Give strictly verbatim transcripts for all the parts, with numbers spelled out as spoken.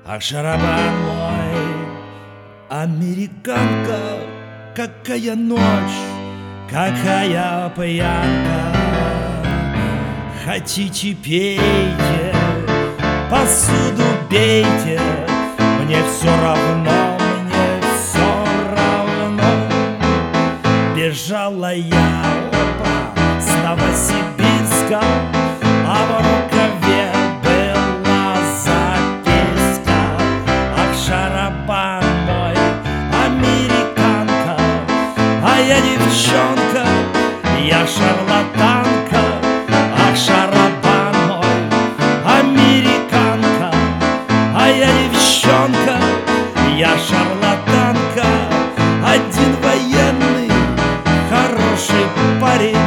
Ах, шарабан мой, американка, какая ночь, какая пьянка. Хотите, пейте, посуду бейте, мне все равно, мне все равно. Бежала я опа, с Новосибирска, а в рукаве была записка. Ах, шарабан мой, американка, а я девчонка, я шарлатанка. Ах, шарабан мой, американка, а я девчонка, я шарлатанка. Один военный, хороший парень,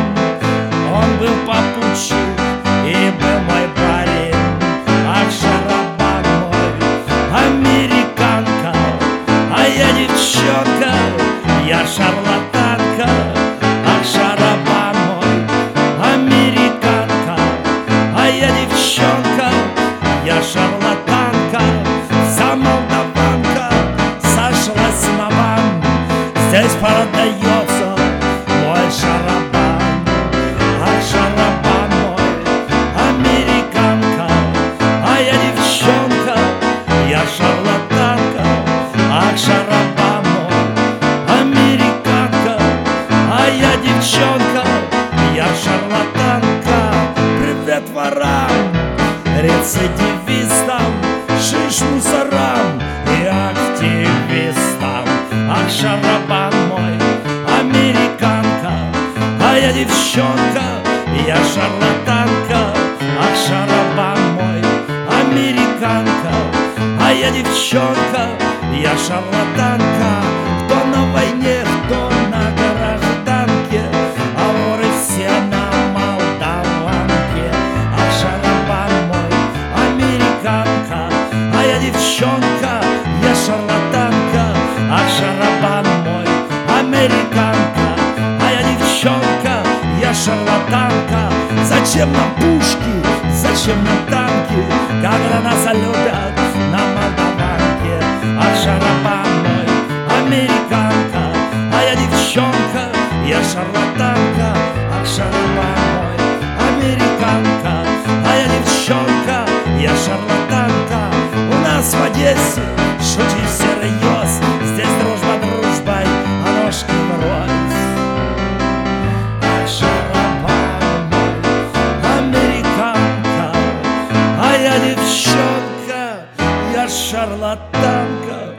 он был попутчик и был мой парень. Ах, шарабан мой, американка, а я девчонка, я шарлатанка. Ах, шарабан мой, американка, а я девчонка, я шарлатанка. Вся молдаванка сошлась на вам, здесь продается мой шарабан. Ах, шарабан мой, американка, а я девчонка, я шарлатанка. Ах, шарабан мой, американка, а я девчонка, я шарлатанка. Привет ворам, рецидивистам, шиш мусорам и активистам. Ах, шарабан мой, американка, а я девчонка, я шарлатанка. Ах, шарабан мой, американка, а я девчонка, я шарлатанка. Кто на войне, кто на гражданке, а воры все на молдаванке. Ах, шарабан мой, американка, а я девчонка, я шарлатанка. Ах, шарабан мой, американка, а я девчонка, я шарлатанка. Зачем нам пушки, зачем нам танки, когда нас любят на молдаванке? Ах, шарабан мой, американка, а я девчонка, я шарлатанка. Ах, шарабан мой, американка, а я девчонка, я шарлатанка. У нас в Одессе шутить всерьез, здесь дружба дружбой, а ножки врозь. Ах, шарабан мой, американка, а я девчонка, я шарлатанка.